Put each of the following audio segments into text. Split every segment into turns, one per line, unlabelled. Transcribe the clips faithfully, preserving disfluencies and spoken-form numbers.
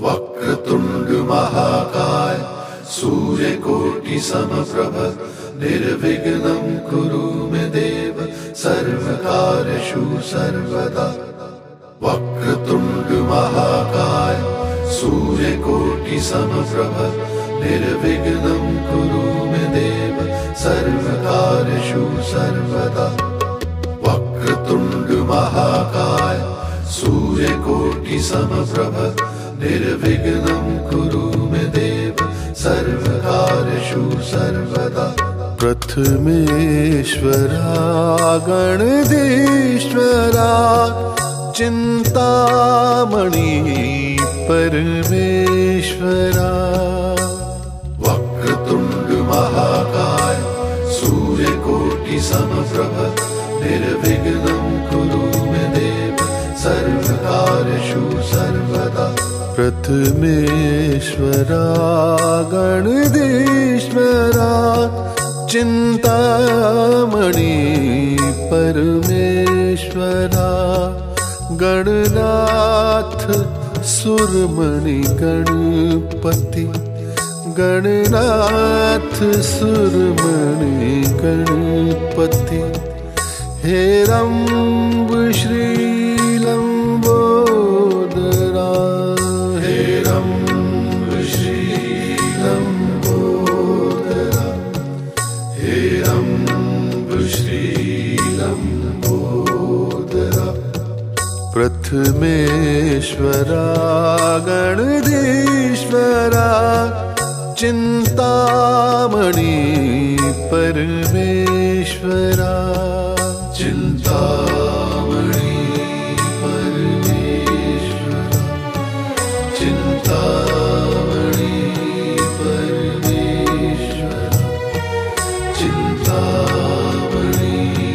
वक्रतुंड महाकाय सूर्यकोटि समप्रभ निर्विघ्नं कुरु मे देव सर्वकार्येषु सर्वदा। वक्रतुंड महाकाय सूर्यकोटि समप्रभ निर्विघ्नं कुरु मे देव सर्वकार्येषु सर्वदा। वक्रतुंड महाकाय सूर्यकोटि समप्रभ निर्विघ्नं कुरु मे देव सर्वकार्येषु सर्वदा।
प्रथमेश्वरा गणधीश्वरा चिंतामणि परमेश्वरा।
वक्रतुंड महाकाय सूर्यकोटि समप्रभ निर्विघ्नं कुरु मे देव सर्वकार्येषु सर्वदा।
प्रथमेश्वरा गणधीश्वरा चिंतामणि परमेश्वरा। गणनाथ सुरमणि गणपति गणनाथ सुरमणि गणपति। हे रंब श्री लंबोदरा
हे रंब श्री लंबोदरा हे रंब श्री लंबोदरा।
प्रथमेश्वरा गणधीश्वरा चिंतामणि परमेश्वरा।
चिंतामणि परमेश्वरा चिंतामणि परमेश्वरा चिंतामणि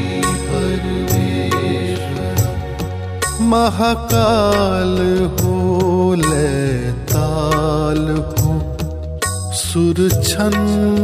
परमेश्वरा।
महाकाल हो लैताल हो सुरछन